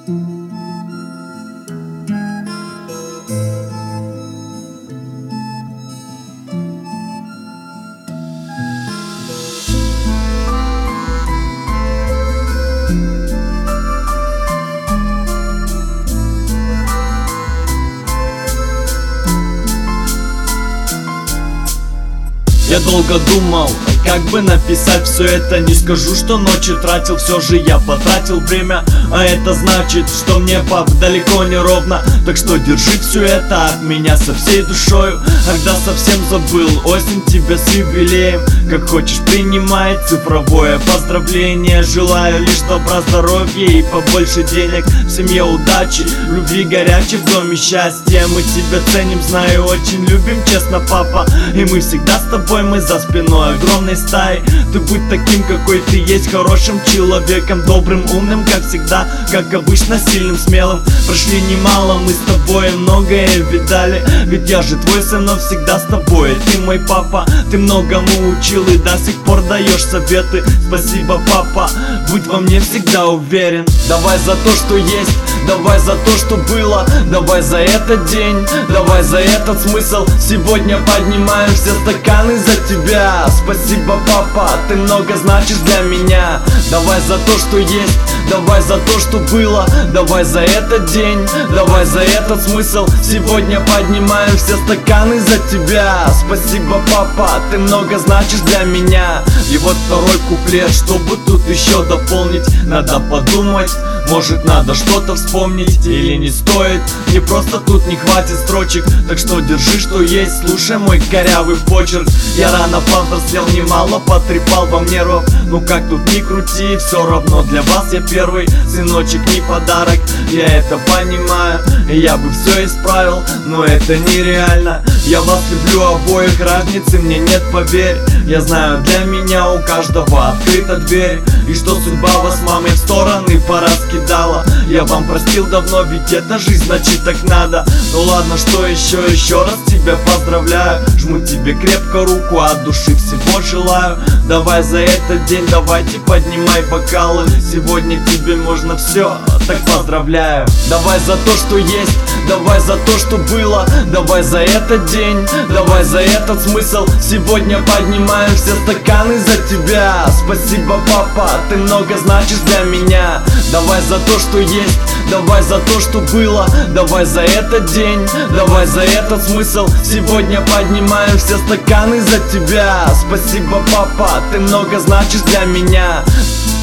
Я долго думал, как бы написать все это. Не скажу, что ночью тратил, все же я потратил время. А это значит, что мне, пап, далеко не ровно. Так что держи все это от меня со всей душою. Когда совсем забыл, осень тебя с юбилеем. Как хочешь принимай цифровое поздравление. Желаю лишь добра, здоровья и побольше денег. В семье удачи, любви горячей, в доме счастья. Мы тебя ценим, знаю, очень любим, честно, папа. И мы всегда с тобой, мы за спиной огромной стаи. Ты будь таким, какой ты есть, хорошим человеком, добрым, умным, как всегда, как обычно, сильным, смелым. Прошли немало, мы с тобой многое видали. Ведь я же твой сын, но всегда с тобой. Ты мой папа, ты многому учил и до сих пор даешь советы. Спасибо, папа, будь во мне всегда уверен. Давай за то, что есть, давай за то, что было. Давай за этот день, давай за этот смысл. Сегодня поднимаем все стаканы за тебя. Спасибо, папа, ты много значишь для меня. Давай за то, что есть, давай за то, что было. Давай за этот день, давай за этот смысл. Сегодня поднимаем все стаканы за тебя. Спасибо, папа, ты много значишь для меня. И вот второй куплет, чтобы тут еще дополнить. Надо подумать, может надо что-то вспомнить. Или не стоит, мне просто тут не хватит строчек. Так что держи, что есть, слушай мой корявый почерк. Я рано повзрослел, немало потрепал вам нервов. Ну как тут ни крути, все равно для вас я первый. Сыночек не подарок, я это понимаю. Я бы все исправил, но это нереально. Я вас люблю обоих, разницы мне нет, поверь. Я знаю, для меня у каждого открыта дверь. И что судьба вас с мамой в стороны пораскидала. Я вам простил давно, ведь это жизнь, значит так надо. Ну ладно, что еще раз тебя поздравляю. Жму тебе крепко руку, от души всего желаю. Давай за этот день, давайте поднимай бокалы. Сегодня тебе можно все, так поздравляю. Давай за то, что есть, давай за то, что было. Давай за этот день, давай за этот смысл. Сегодня поднимаем все стаканы за тебя. Спасибо, папа, ты много значишь для меня. Давай за то, что есть, давай за то, что было. Давай за этот день, давай за этот смысл. Сегодня поднимаем все стаканы за тебя. Спасибо, папа, ты много значишь для меня.